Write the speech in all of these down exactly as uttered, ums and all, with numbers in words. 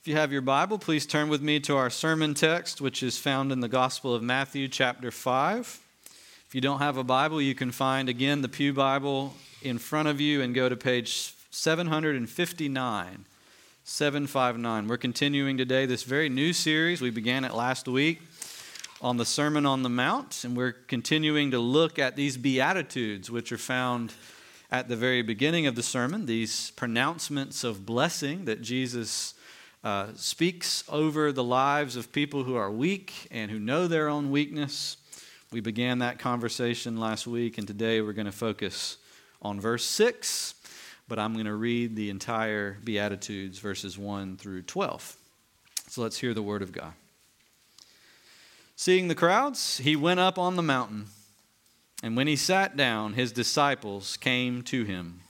you have your Bible, please turn with me to our sermon text, which is found in the Gospel of Matthew, chapter five. If you don't have a Bible, you can find, again, the Pew Bible in front of you and go to page seven fifty-nine. seven fifty-nine. We're continuing today this very new series. We began it last week on the Sermon on the Mount, and we're continuing to look at these Beatitudes, which are found at the very beginning of the sermon, these pronouncements of blessing that Jesus uh, speaks over the lives of people who are weak and who know their own weakness. We began that conversation last week, and today we're going to focus on verse six, but I'm going to read the entire Beatitudes, verses one through twelve. So let's hear the word of God. Seeing the crowds, he went up on the mountain, and when he sat down, his disciples came to him.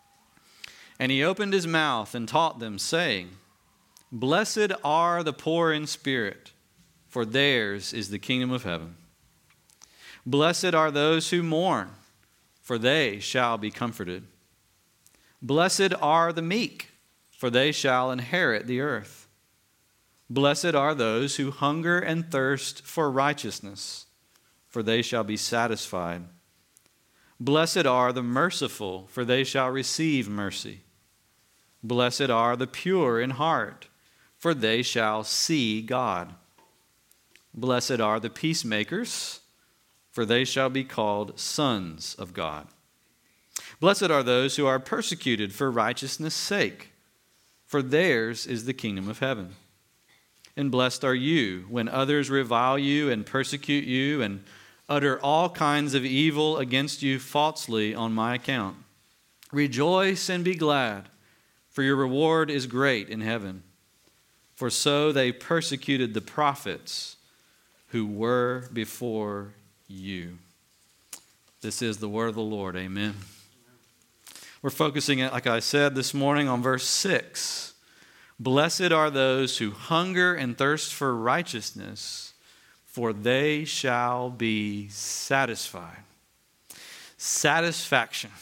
And he opened his mouth and taught them, saying, Blessed are the poor in spirit, for theirs is the kingdom of heaven. Blessed are those who mourn, for they shall be comforted. Blessed are the meek, for they shall inherit the earth. Blessed are those who hunger and thirst for righteousness, for they shall be satisfied. Blessed are the merciful, for they shall receive mercy. Blessed are the pure in heart, for they shall see God. Blessed are the peacemakers, for they shall be called sons of God. Blessed are those who are persecuted for righteousness' sake, for theirs is the kingdom of heaven. And blessed are you when others revile you and persecute you and utter all kinds of evil against you falsely on my account. Rejoice and be glad, for your reward is great in heaven. For so they persecuted the prophets who were before you. This is the word of the Lord. Amen. We're focusing, like I said this morning, on verse six. Blessed are those who hunger and thirst for righteousness, for they shall be satisfied. Satisfaction.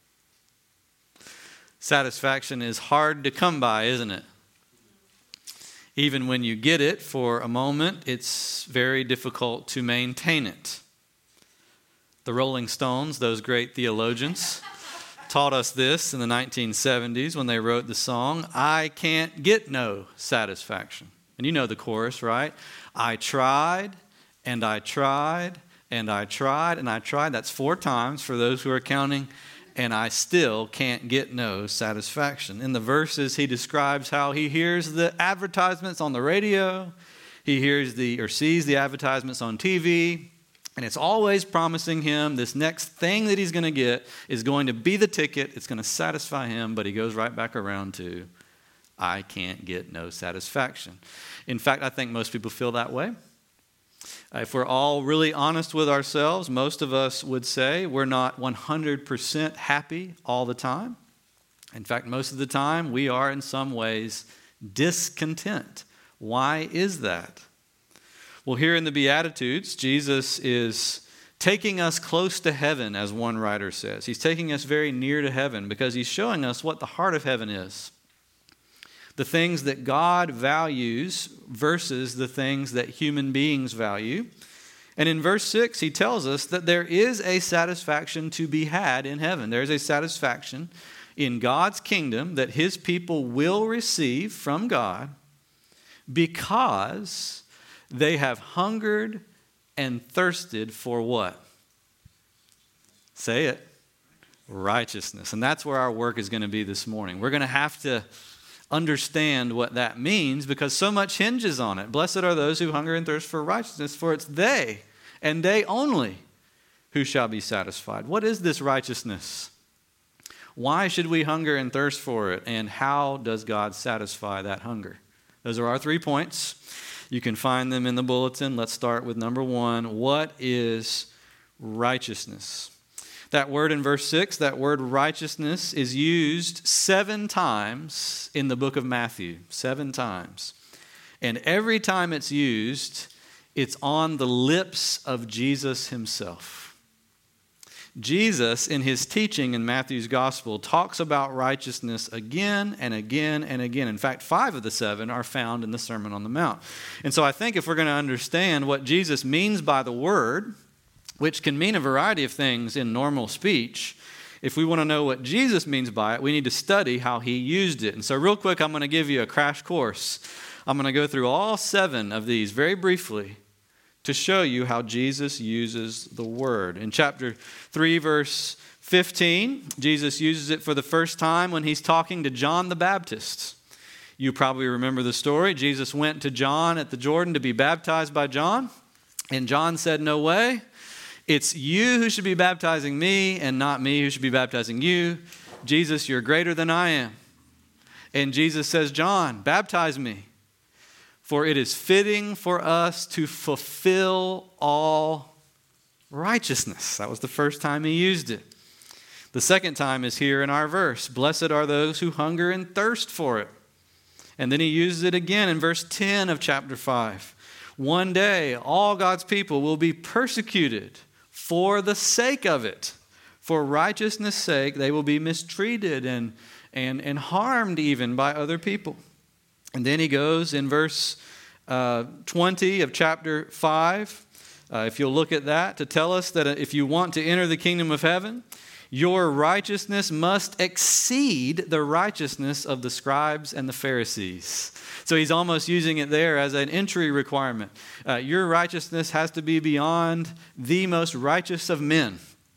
Satisfaction is hard to come by, isn't it? Even when you get it for a moment, it's very difficult to maintain it. The Rolling Stones, those great theologians, taught us this in the nineteen seventies when they wrote the song, I can't get no satisfaction. And you know the chorus, right? I tried, and I tried, and I tried, and I tried. That's four times for those who are counting. And I still can't get no satisfaction. In the verses, he describes how he hears the advertisements on the radio. He hears the or sees the advertisements on T V. And it's always promising him this next thing that he's going to get is going to be the ticket. It's going to satisfy him. But he goes right back around to, I can't get no satisfaction. In fact, I think most people feel that way. If we're all really honest with ourselves, most of us would say we're not one hundred percent happy all the time. In fact, most of the time we are in some ways discontent. Why is that? Well, here in the Beatitudes, Jesus is taking us close to heaven, as one writer says. He's taking us very near to heaven because he's showing us what the heart of heaven is. The things that God values versus the things that human beings value. And in verse six, he tells us that there is a satisfaction to be had in heaven. There is a satisfaction in God's kingdom that his people will receive from God because they have hungered and thirsted for what? Say it. Righteousness. And that's where our work is going to be this morning. We're going to have to understand what that means because so much hinges on it. Blessed are those who hunger and thirst for righteousness, for it's they and they only who shall be satisfied. What is this righteousness? Why should we hunger and thirst for it? And how does God satisfy that hunger? Those are our three points. You can find them in the bulletin. Let's start with number one. What is righteousness? That word in verse six, that word righteousness, is used seven times in the book of Matthew. Seven times. And every time it's used, it's on the lips of Jesus himself. Jesus, in his teaching in Matthew's gospel, talks about righteousness again and again and again. In fact, five of the seven are found in the Sermon on the Mount. And so I think if we're going to understand what Jesus means by the word, which can mean a variety of things in normal speech, if we want to know what Jesus means by it, we need to study how he used it. And so real quick, I'm going to give you a crash course. I'm going to go through all seven of these very briefly to show you how Jesus uses the word. In chapter three, verse fifteen, Jesus uses it for the first time when he's talking to John the Baptist. You probably remember the story. Jesus went to John at the Jordan to be baptized by John, and John said, "No way. It's you who should be baptizing me and not me who should be baptizing you. Jesus, you're greater than I am." And Jesus says, "John, baptize me. For it is fitting for us to fulfill all righteousness." That was the first time he used it. The second time is here in our verse. "Blessed are those who hunger and thirst for it." And then he uses it again in verse ten of chapter five. "One day all God's people will be persecuted for the sake of it. For righteousness' sake they will be mistreated and, and, and harmed even by other people." And then he goes in verse uh, twenty of chapter five, uh, if you'll look at that, to tell us that if you want to enter the kingdom of heaven, your righteousness must exceed the righteousness of the scribes and the Pharisees. So he's almost using it there as an entry requirement. Uh, your righteousness has to be beyond the most righteous of men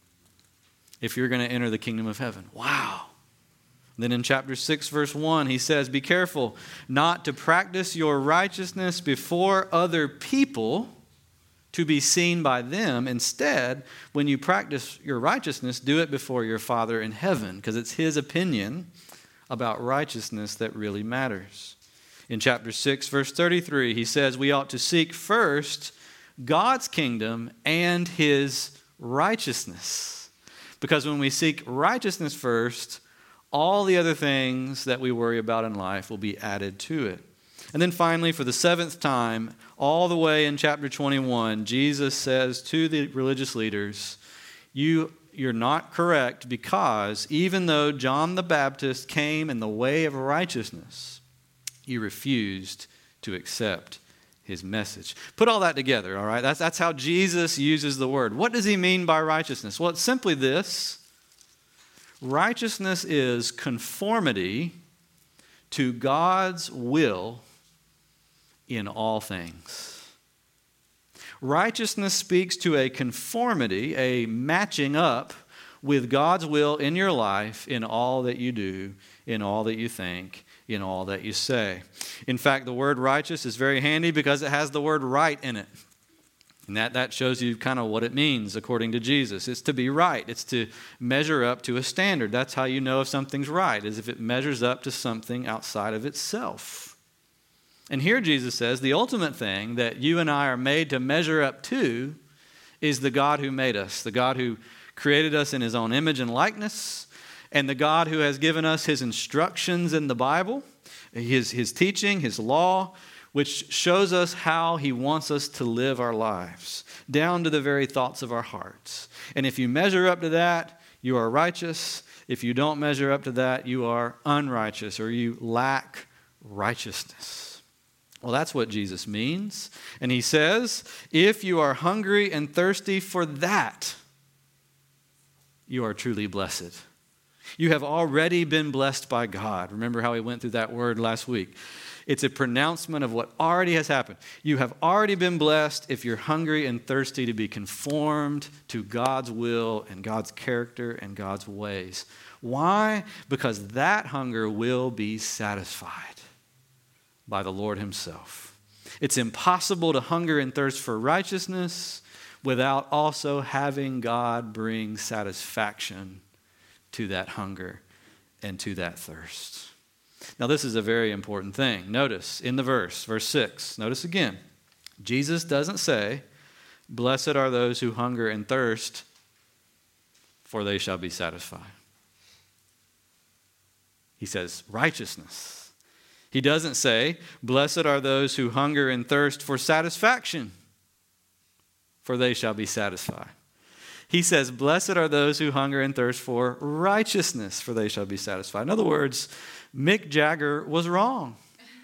if you're going to enter the kingdom of heaven. Wow. Then in chapter six, verse one, he says, "Be careful not to practice your righteousness before other people to be seen by them. Instead, when you practice your righteousness, do it before your Father in heaven," because it's his opinion about righteousness that really matters. In chapter six, verse thirty-three, he says we ought to seek first God's kingdom and his righteousness. Because when we seek righteousness first, all the other things that we worry about in life will be added to it. And then finally, for the seventh time, all the way in chapter twenty-one, Jesus says to the religious leaders, you, you're not correct, because even though John the Baptist came in the way of righteousness, you refused to accept his message. Put all that together, all right? That's, that's how Jesus uses the word. What does he mean by righteousness? Well, it's simply this. Righteousness is conformity to God's will in all things. Righteousness speaks to a conformity, a matching up with God's will in your life in all that you do, in all that you think, in all that you say. In fact, the word righteous is very handy because it has the word right in it. And that, that shows you kind of what it means according to Jesus. It's to be right. It's to measure up to a standard. That's how you know if something's right, is if it measures up to something outside of itself. And here Jesus says the ultimate thing that you and I are made to measure up to is the God who made us, the God who created us in his own image and likeness, and the God who has given us his instructions in the Bible, his, his teaching, his law, which shows us how he wants us to live our lives, down to the very thoughts of our hearts. And if you measure up to that, you are righteous. If you don't measure up to that, you are unrighteous, or you lack righteousness. Well, that's what Jesus means. And he says, if you are hungry and thirsty for that, you are truly blessed. You have already been blessed by God. Remember how we went through that word last week. It's a pronouncement of what already has happened. You have already been blessed if you're hungry and thirsty to be conformed to God's will and God's character and God's ways. Why? Because that hunger will be satisfied by the Lord himself. It's impossible to hunger and thirst for righteousness without also having God bring satisfaction to that hunger and to that thirst. Now, this is a very important thing. Notice in the verse, verse six, notice again, Jesus doesn't say, blessed are those who hunger and thirst, for they shall be satisfied. He says righteousness. He doesn't say, blessed are those who hunger and thirst for satisfaction, for they shall be satisfied. He says, blessed are those who hunger and thirst for righteousness, for they shall be satisfied. In other words, Mick Jagger was wrong.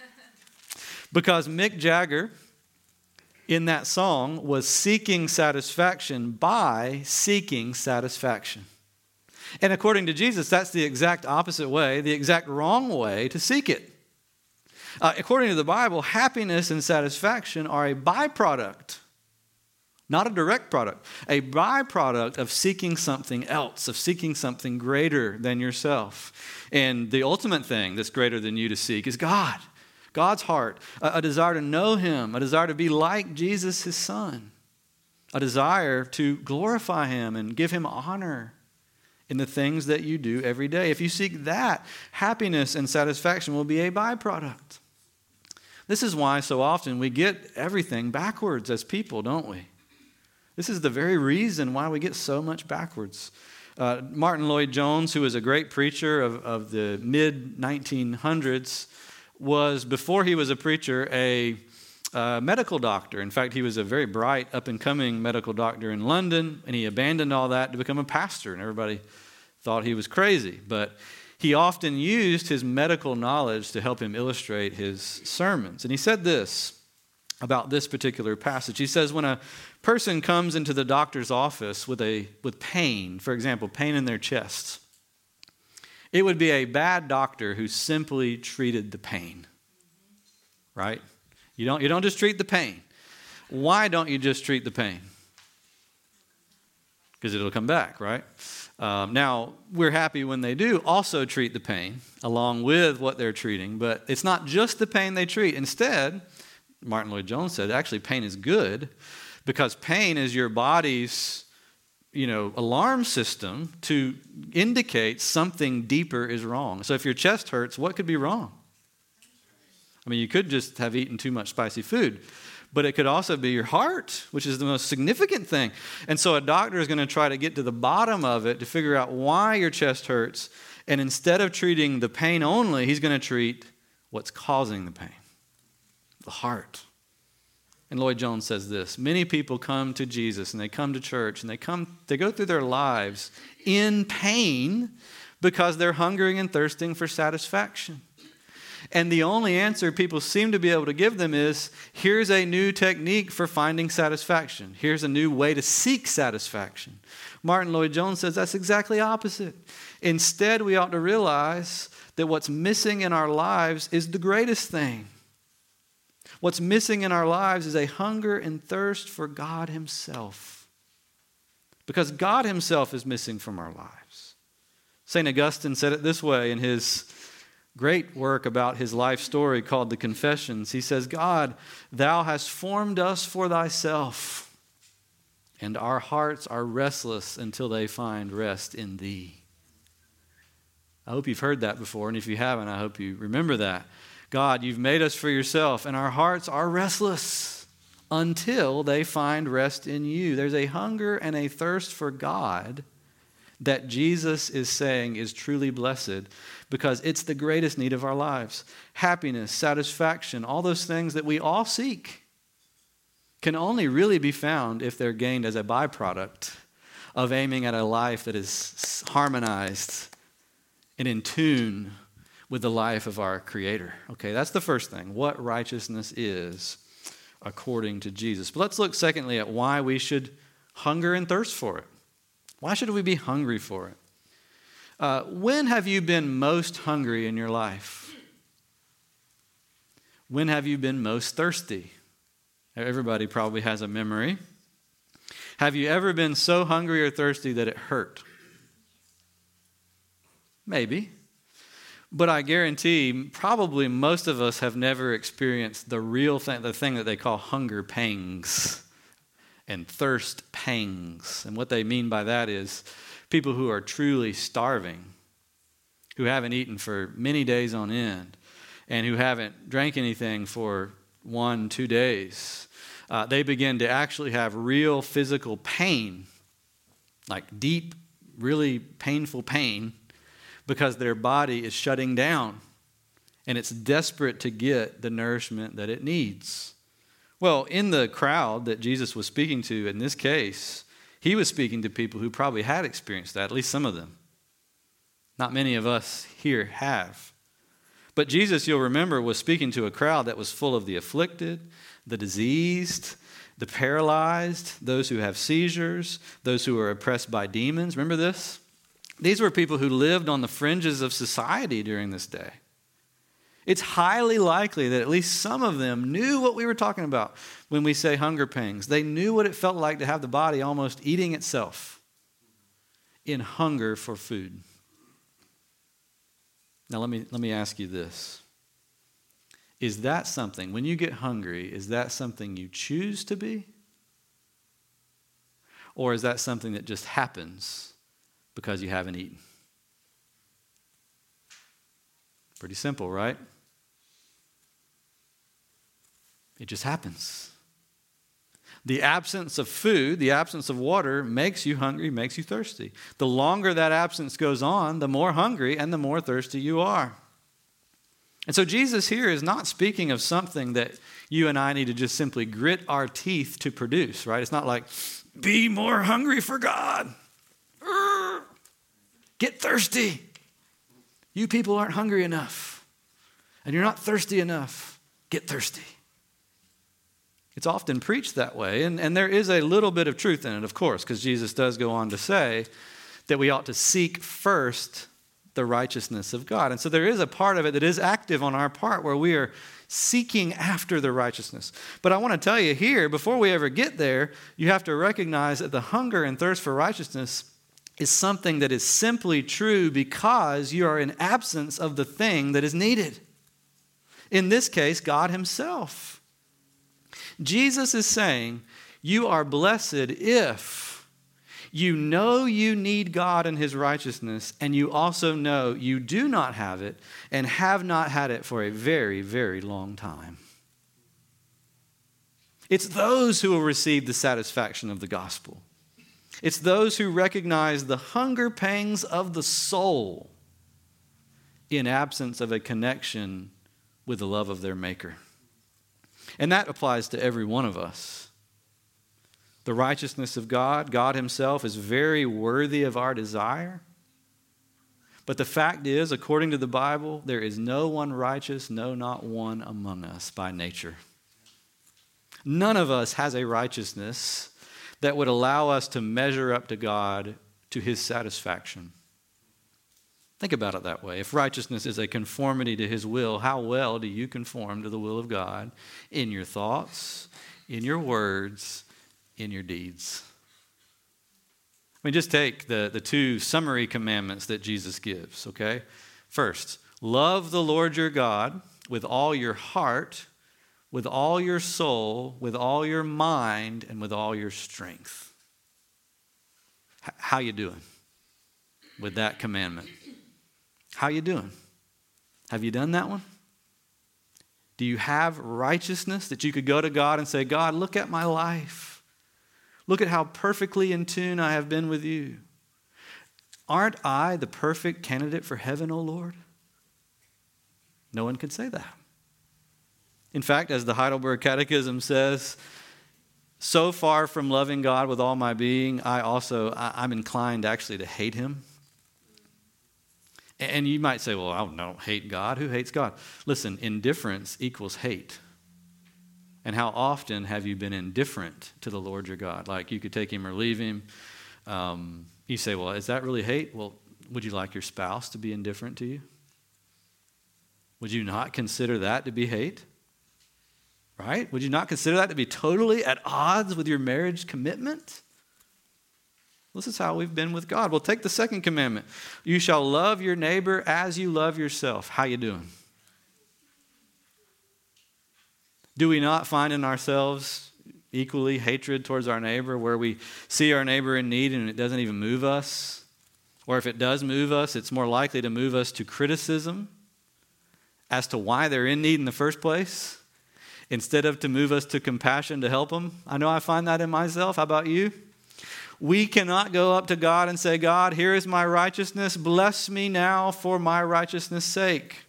Because Mick Jagger, in that song, was seeking satisfaction by seeking satisfaction. And according to Jesus, that's the exact opposite way, the exact wrong way to seek it. Uh, according to the Bible, happiness and satisfaction are a byproduct, not a direct product, a byproduct of seeking something else, of seeking something greater than yourself. And the ultimate thing that's greater than you to seek is God, God's heart, a, a desire to know Him, a desire to be like Jesus, His Son, a desire to glorify Him and give Him honor in the things that you do every day. If you seek that, happiness and satisfaction will be a byproduct. This is why so often we get everything backwards as people, don't we? This is the very reason why we get so much backwards. Uh, Martin Lloyd-Jones, who was a great preacher of, of the mid nineteen hundreds, was, before he was a preacher, a uh, medical doctor. In fact, he was a very bright, up-and-coming medical doctor in London, and he abandoned all that to become a pastor, and everybody thought he was crazy. But he often used his medical knowledge to help him illustrate his sermons. And he said this about this particular passage. He says, when a person comes into the doctor's office with a with pain, for example, pain in their chest, it would be a bad doctor who simply treated the pain, right? You don't, you don't just treat the pain. Why don't you just treat the pain? Because it'll come back, right? Um, now, we're happy when they do also treat the pain along with what they're treating, but it's not just the pain they treat. Instead, Martin Lloyd-Jones said, actually, pain is good because pain is your body's, you know, alarm system to indicate something deeper is wrong. So if your chest hurts, what could be wrong? I mean, you could just have eaten too much spicy food, but it could also be your heart, which is the most significant thing. And so a doctor is going to try to get to the bottom of it to figure out why your chest hurts. And instead of treating the pain only, he's going to treat what's causing the pain, the heart. And Lloyd-Jones says this: many people come to Jesus and they come to church and they come, they go through their lives in pain because they're hungering and thirsting for satisfaction. And the only answer people seem to be able to give them is, here's a new technique for finding satisfaction. Here's a new way to seek satisfaction. Martin Lloyd-Jones says that's exactly opposite. Instead, we ought to realize that what's missing in our lives is the greatest thing. What's missing in our lives is a hunger and thirst for God Himself. Because God Himself is missing from our lives. Saint Augustine said it this way in his great work about his life story called The Confessions. He says, God, Thou hast formed us for Thyself, and our hearts are restless until they find rest in Thee. I hope you've heard that before, and if you haven't, I hope you remember that. God, You've made us for Yourself, and our hearts are restless until they find rest in You. There's a hunger and a thirst for God that Jesus is saying is truly blessed because it's the greatest need of our lives. Happiness, satisfaction, all those things that we all seek can only really be found if they're gained as a byproduct of aiming at a life that is harmonized and in tune with the life of our Creator. Okay, that's the first thing, what righteousness is according to Jesus. But let's look secondly at why we should hunger and thirst for it. Why should we be hungry for it? Uh, when have you been most hungry in your life? When have you been most thirsty? Everybody probably has a memory. Have you ever been so hungry or thirsty that it hurt? Maybe. But I guarantee probably most of us have never experienced the real thing, the thing that they call hunger pangs and thirst pangs. And what they mean by that is people who are truly starving, who haven't eaten for many days on end, and who haven't drank anything for one, two days. Uh, they begin to actually have real physical pain, like deep, really painful pain, because their body is shutting down and it's desperate to get the nourishment that it needs. Well, in the crowd that Jesus was speaking to in this case, He was speaking to people who probably had experienced that, at least some of them. Not many of us here have. But Jesus, you'll remember, was speaking to a crowd that was full of the afflicted, the diseased, the paralyzed, those who have seizures, those who are oppressed by demons. Remember this? These were people who lived on the fringes of society during this day. It's highly likely that at least some of them knew what we were talking about when we say hunger pangs. They knew what it felt like to have the body almost eating itself in hunger for food. Now let me, let me ask you this. Is that something, when you get hungry, is that something you choose to be? Or is that something that just happens because you haven't eaten? Pretty simple, right? It just happens. The absence of food, the absence of water makes you hungry, makes you thirsty. The longer that absence goes on, the more hungry and the more thirsty you are. And so Jesus here is not speaking of something that you and I need to just simply grit our teeth to produce, right? It's not like, be more hungry for God. Urgh. Get thirsty. You people aren't hungry enough. And you're not thirsty enough. Get thirsty. It's often preached that way. And, and there is a little bit of truth in it, of course, because Jesus does go on to say that we ought to seek first the righteousness of God. And so there is a part of it that is active on our part where we are seeking after the righteousness. But I want to tell you here, before we ever get there, you have to recognize that the hunger and thirst for righteousness is something that is simply true because you are in absence of the thing that is needed. In this case, God himself. Jesus is saying, you are blessed if you know you need God and his righteousness, and you also know you do not have it and have not had it for a very, very long time. It's those who will receive the satisfaction of the gospel. It's those who recognize the hunger pangs of the soul in absence of a connection with the love of their Maker. And that applies to every one of us. The righteousness of God, God himself, is very worthy of our desire. But the fact is, according to the Bible, there is no one righteous, no, not one among us by nature. None of us has a righteousness that would allow us to measure up to God to his satisfaction. Think about it that way. If righteousness is a conformity to his will, how well do you conform to the will of God in your thoughts, in your words, in your deeds? I mean, just take the, the two summary commandments that Jesus gives, okay? First, love the Lord your God with all your heart, with all your soul, with all your mind, and with all your strength. H- how you doing with that commandment? How you doing? Have you done that one? Do you have righteousness that you could go to God and say, God, look at my life. Look at how perfectly in tune I have been with you. Aren't I the perfect candidate for heaven, O Lord? No one could say that. In fact, as the Heidelberg Catechism says, so far from loving God with all my being, I also, I, I'm inclined actually to hate him. And you might say, well, I don't hate God. Who hates God? Listen, indifference equals hate. And how often have you been indifferent to the Lord your God? Like you could take him or leave him. Um, you say, well, is that really hate? Well, would you like your spouse to be indifferent to you? Would you not consider that to be hate? Right? Would you not consider that to be totally at odds with your marriage commitment? This is how we've been with God. Well, take the second commandment. You shall love your neighbor as you love yourself. How you doing? Do we not find in ourselves equally hatred towards our neighbor, where we see our neighbor in need and it doesn't even move us? Or if it does move us, it's more likely to move us to criticism as to why they're in need in the first place, instead of to move us to compassion to help them. I know I find that in myself. How about you? We cannot go up to God and say, God, here is my righteousness. Bless me now for my righteousness' sake.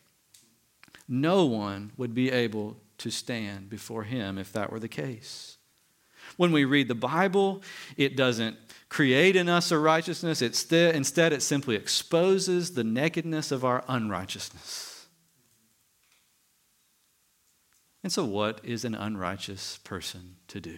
No one would be able to stand before him if that were the case. When we read the Bible, it doesn't create in us a righteousness. It st- instead, it simply exposes the nakedness of our unrighteousness. And so what is an unrighteous person to do?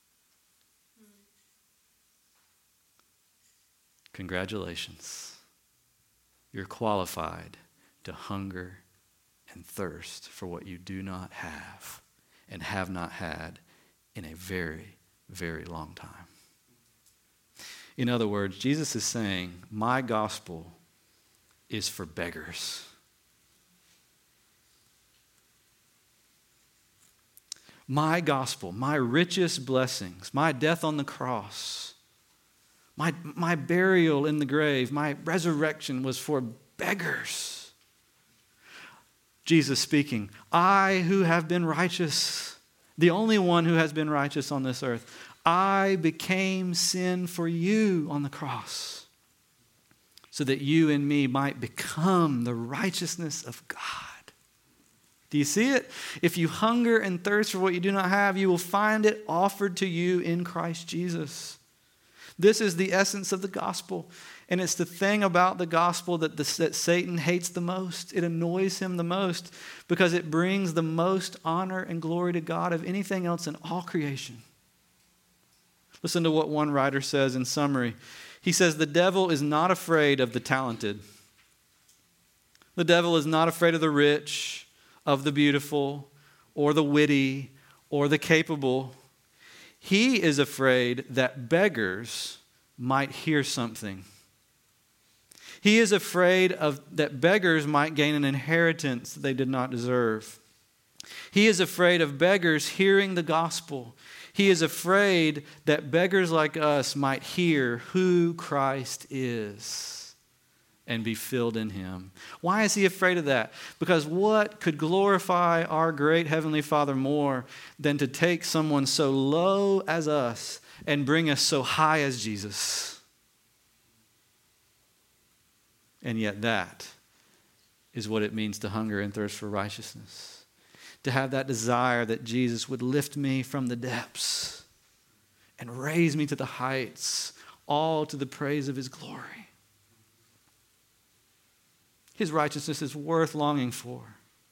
Congratulations. You're qualified to hunger and thirst for what you do not have and have not had in a very, very long time. In other words, Jesus is saying, my gospel is for beggars. My gospel, my richest blessings, my death on the cross, my, my burial in the grave, my resurrection was for beggars. Jesus speaking, I who have been righteous, the only one who has been righteous on this earth, I became sin for you on the cross so that you and me might become the righteousness of God. Do you see it? If you hunger and thirst for what you do not have, you will find it offered to you in Christ Jesus. This is the essence of the gospel. And it's the thing about the gospel that, the, that Satan hates the most. It annoys him the most because it brings the most honor and glory to God of anything else in all creation. Listen to what one writer says in summary. He says, the devil is not afraid of the talented. The devil is not afraid of the rich, of the beautiful, or the witty, or the capable. He is afraid that beggars might hear something. He is afraid of that beggars might gain an inheritance that they did not deserve. He is afraid of beggars hearing the gospel. He is afraid that beggars like us might hear who Christ is and be filled in him. Why is he afraid of that? Because what could glorify our great Heavenly Father more than to take someone so low as us and bring us so high as Jesus? And yet that is what it means to hunger and thirst for righteousness. To have that desire that Jesus would lift me from the depths and raise me to the heights, all to the praise of his glory. His righteousness is worth longing for.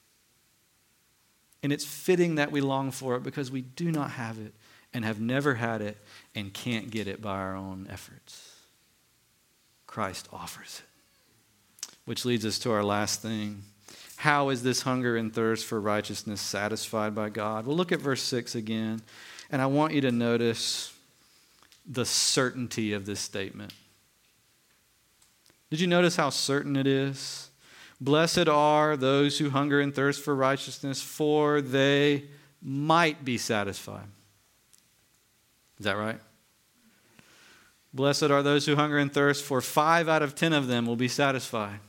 And it's fitting that we long for it because we do not have it and have never had it and can't get it by our own efforts. Christ offers it. Which leads us to our last thing. How is this hunger and thirst for righteousness satisfied by God? Well, look at verse six again. And I want you to notice the certainty of this statement. Did you notice how certain it is? Blessed are those who hunger and thirst for righteousness, for they might be satisfied. Is that right? Blessed are those who hunger and thirst, for five out of ten of them will be satisfied.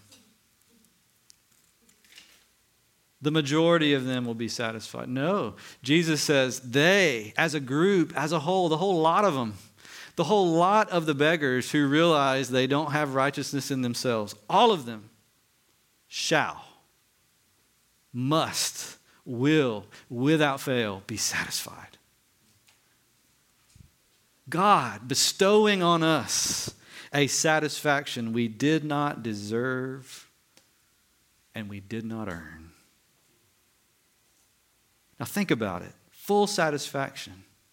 The majority of them will be satisfied. No, Jesus says they, as a group, as a whole, the whole lot of them, the whole lot of the beggars who realize they don't have righteousness in themselves, all of them shall, must, will, without fail, be satisfied. God bestowing on us a satisfaction we did not deserve and we did not earn. Now think about it. Full satisfaction.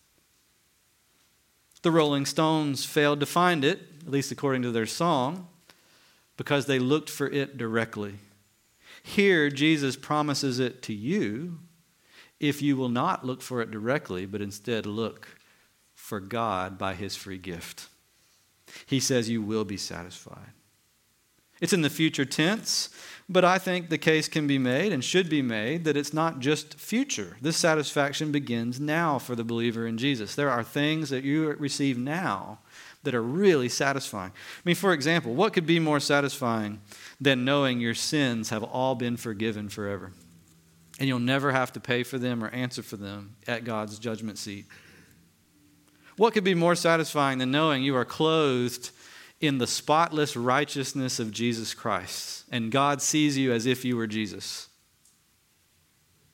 The Rolling Stones failed to find it, at least according to their song, because they looked for it directly. Here, Jesus promises it to you if you will not look for it directly, but instead look for God by his free gift. He says you will be satisfied. It's in the future tense, but I think the case can be made and should be made that it's not just future. This satisfaction begins now for the believer in Jesus. There are things that you receive now that are really satisfying. I mean, for example, what could be more satisfying than knowing your sins have all been forgiven forever? And you'll never have to pay for them or answer for them at God's judgment seat. What could be more satisfying than knowing you are clothed in the spotless righteousness of Jesus Christ, and God sees you as if you were Jesus?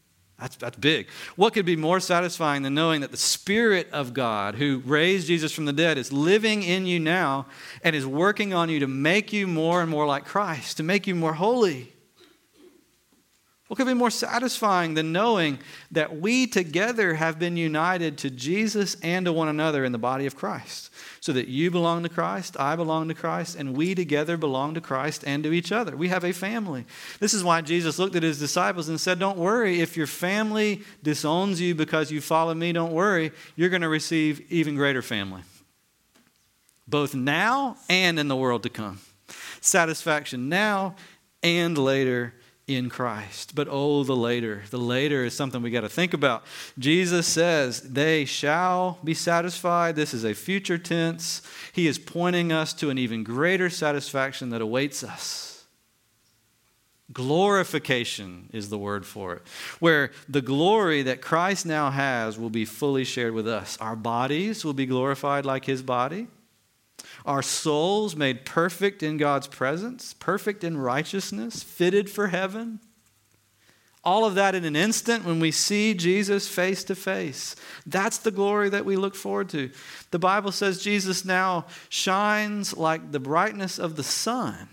That's, that's big. What could be more satisfying than knowing that the Spirit of God who raised Jesus from the dead is living in you now and is working on you to make you more and more like Christ, to make you more holy? What could be more satisfying than knowing that we together have been united to Jesus and to one another in the body of Christ? So that you belong to Christ, I belong to Christ, and we together belong to Christ and to each other. We have a family. This is why Jesus looked at his disciples and said, don't worry, if your family disowns you because you follow me, don't worry, you're going to receive even greater family. Both now and in the world to come. Satisfaction now and later in Christ. But oh, the later. The later is something we got to think about. Jesus says they shall be satisfied. This is a future tense. He is pointing us to an even greater satisfaction that awaits us. Glorification is the word for it, where the glory that Christ now has will be fully shared with us. Our bodies will be glorified like his body. Our souls made perfect in God's presence, perfect in righteousness, fitted for heaven. All of that in an instant when we see Jesus face to face. That's the glory that we look forward to. The Bible says Jesus now shines like the brightness of the sun.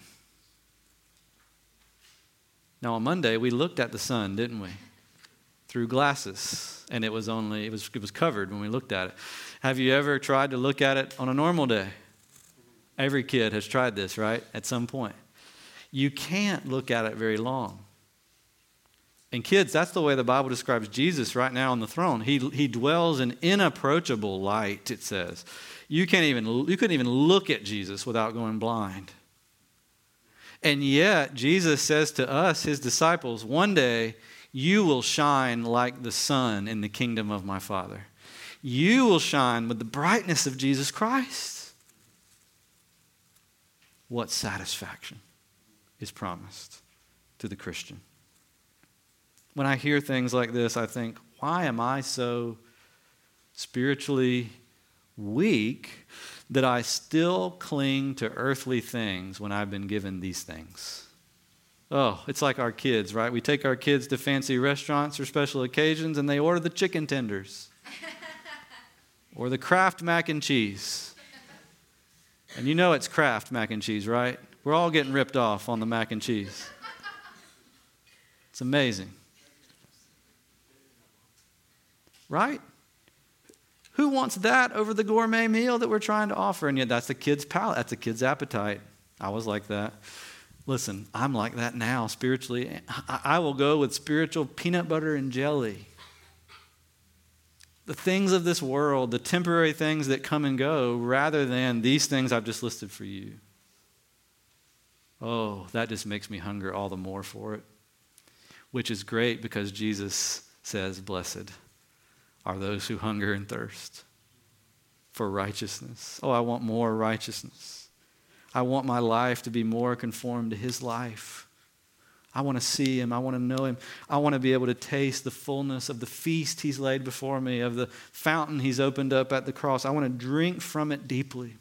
Now on Monday we looked at the sun, didn't we? Through glasses, and it was only it was it was covered when we looked at it. Have you ever tried to look at it on a normal day? Every kid has tried this, right? At some point. You can't look at it very long. And kids, that's the way the Bible describes Jesus right now on the throne. He, he dwells in inapproachable light, it says. You can't even, you couldn't even look at Jesus without going blind. And yet, Jesus says to us, his disciples, one day you will shine like the sun in the kingdom of my Father. You will shine with the brightness of Jesus Christ. What satisfaction is promised to the Christian? When I hear things like this, I think, why am I so spiritually weak that I still cling to earthly things when I've been given these things? Oh, it's like our kids, right? We take our kids to fancy restaurants or special occasions and they order the chicken tenders or the Kraft mac and cheese. And you know it's Kraft mac and cheese, right? We're all getting ripped off on the mac and cheese. It's amazing. Right? Who wants that over the gourmet meal that we're trying to offer? And yet that's the kid's palate. That's the kid's appetite. I was like that. Listen, I'm like that now spiritually. I, I will go with spiritual peanut butter and jelly. The things of this world, the temporary things that come and go, rather than these things I've just listed for you. Oh, that just makes me hunger all the more for it. Which is great because Jesus says, blessed are those who hunger and thirst for righteousness. Oh, I want more righteousness. I want my life to be more conformed to his life. I want to see him. I want to know him. I want to be able to taste the fullness of the feast he's laid before me, of the fountain he's opened up at the cross. I want to drink from it deeply.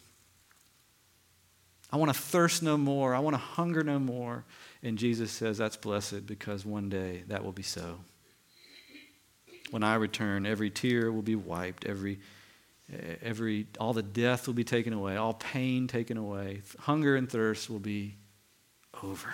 I want to thirst no more. I want to hunger no more. And Jesus says that's blessed because one day that will be so. When I return, every tear will be wiped. Every, every, all the death will be taken away. All pain taken away. Hunger and thirst will be over.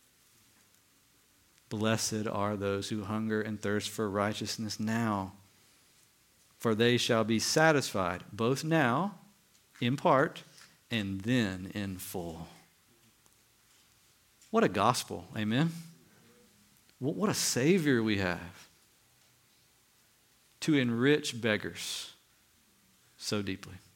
Blessed are those who hunger and thirst for righteousness now, for they shall be satisfied, both now, in part, and then in full. What a gospel, amen? What a Savior we have to enrich beggars so deeply.